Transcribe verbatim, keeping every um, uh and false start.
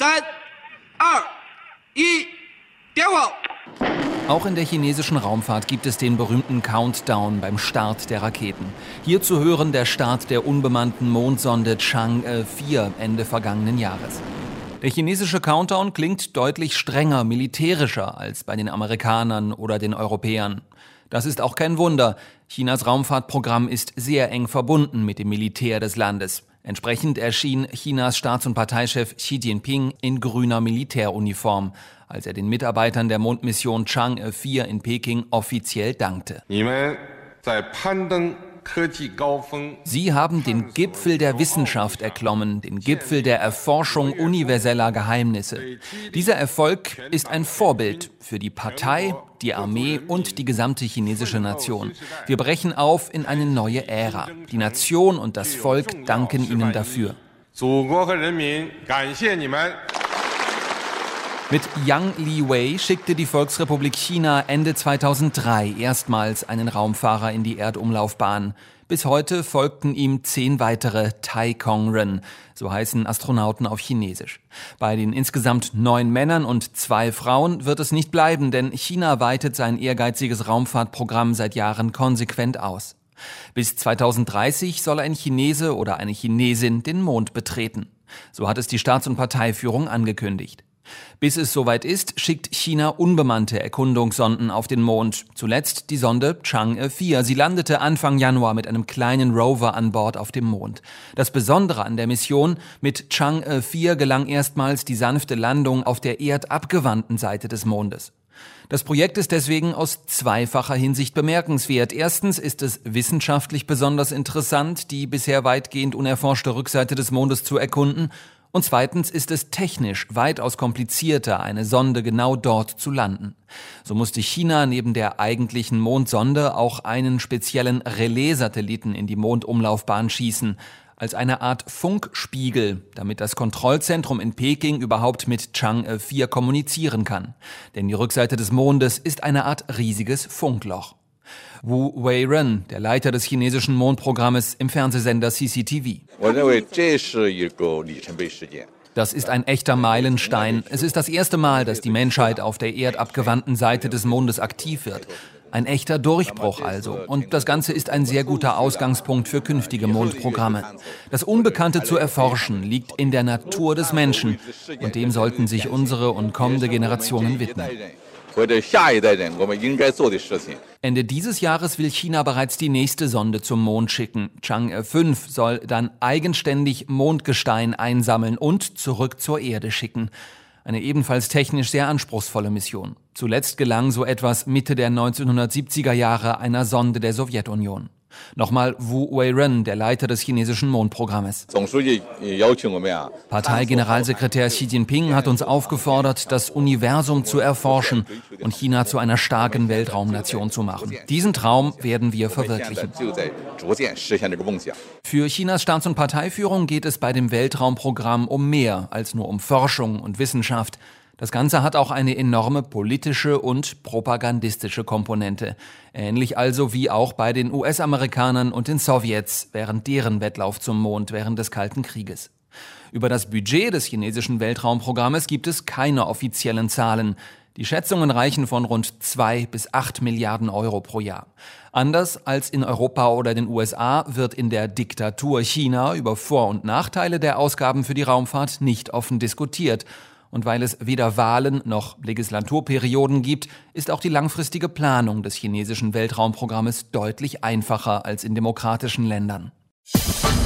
drei, zwei, eins, Go! Auch in der chinesischen Raumfahrt gibt es den berühmten Countdown beim Start der Raketen. Hier zu hören der Start der unbemannten Mondsonde Chang'e vier Ende vergangenen Jahres. Der chinesische Countdown klingt deutlich strenger, militärischer als bei den Amerikanern oder den Europäern. Das ist auch kein Wunder. Chinas Raumfahrtprogramm ist sehr eng verbunden mit dem Militär des Landes. Entsprechend erschien Chinas Staats- und Parteichef Xi Jinping in grüner Militäruniform, als er den Mitarbeitern der Mondmission Chang'e vier in Peking offiziell dankte. Sie haben den Gipfel der Wissenschaft erklommen, den Gipfel der Erforschung universeller Geheimnisse. Dieser Erfolg ist ein Vorbild für die Partei, die Armee und die gesamte chinesische Nation. Wir brechen auf in eine neue Ära. Die Nation und das Volk danken Ihnen dafür. Mit Yang Liwei schickte die Volksrepublik China Ende zweitausenddrei erstmals einen Raumfahrer in die Erdumlaufbahn. Bis heute folgten ihm zehn weitere Taikongren, so heißen Astronauten auf Chinesisch. Bei den insgesamt neun Männern und zwei Frauen wird es nicht bleiben, denn China weitet sein ehrgeiziges Raumfahrtprogramm seit Jahren konsequent aus. Bis zweitausenddreißig soll ein Chinese oder eine Chinesin den Mond betreten. So hat es die Staats- und Parteiführung angekündigt. Bis es soweit ist, schickt China unbemannte Erkundungssonden auf den Mond. Zuletzt die Sonde Chang'e vier. Sie landete Anfang Januar mit einem kleinen Rover an Bord auf dem Mond. Das Besondere an der Mission: Mit Chang'e vier gelang erstmals die sanfte Landung auf der erdabgewandten Seite des Mondes. Das Projekt ist deswegen aus zweifacher Hinsicht bemerkenswert. Erstens ist es wissenschaftlich besonders interessant, die bisher weitgehend unerforschte Rückseite des Mondes zu erkunden. Und zweitens ist es technisch weitaus komplizierter, eine Sonde genau dort zu landen. So musste China neben der eigentlichen Mondsonde auch einen speziellen Relais-Satelliten in die Mondumlaufbahn schießen, als eine Art Funkspiegel, damit das Kontrollzentrum in Peking überhaupt mit Chang'e vier kommunizieren kann. Denn die Rückseite des Mondes ist eine Art riesiges Funkloch. Wu Weiren, der Leiter des chinesischen Mondprogrammes im Fernsehsender C C T V. Das ist ein echter Meilenstein. Es ist das erste Mal, dass die Menschheit auf der erdabgewandten Seite des Mondes aktiv wird. Ein echter Durchbruch also. Und das Ganze ist ein sehr guter Ausgangspunkt für künftige Mondprogramme. Das Unbekannte zu erforschen liegt in der Natur des Menschen. Und dem sollten sich unsere und kommende Generationen widmen. Ende dieses Jahres will China bereits die nächste Sonde zum Mond schicken. Chang'e fünf soll dann eigenständig Mondgestein einsammeln und zurück zur Erde schicken. Eine ebenfalls technisch sehr anspruchsvolle Mission. Zuletzt gelang so etwas Mitte der neunzehnhundertsiebziger Jahre einer Sonde der Sowjetunion. Nochmal Wu Weiren, der Leiter des chinesischen Mondprogrammes. Parteigeneralsekretär Xi Jinping hat uns aufgefordert, das Universum zu erforschen und China zu einer starken Weltraumnation zu machen. Diesen Traum werden wir verwirklichen. Für Chinas Staats- und Parteiführung geht es bei dem Weltraumprogramm um mehr als nur um Forschung und Wissenschaft. Das Ganze hat auch eine enorme politische und propagandistische Komponente. Ähnlich also wie auch bei den U S-Amerikanern und den Sowjets während deren Wettlauf zum Mond während des Kalten Krieges. Über das Budget des chinesischen Weltraumprogrammes gibt es keine offiziellen Zahlen. Die Schätzungen reichen von rund zwei bis acht Milliarden Euro pro Jahr. Anders als in Europa oder den U S A wird in der Diktatur China über Vor- und Nachteile der Ausgaben für die Raumfahrt nicht offen diskutiert. Und weil es weder Wahlen noch Legislaturperioden gibt, ist auch die langfristige Planung des chinesischen Weltraumprogrammes deutlich einfacher als in demokratischen Ländern.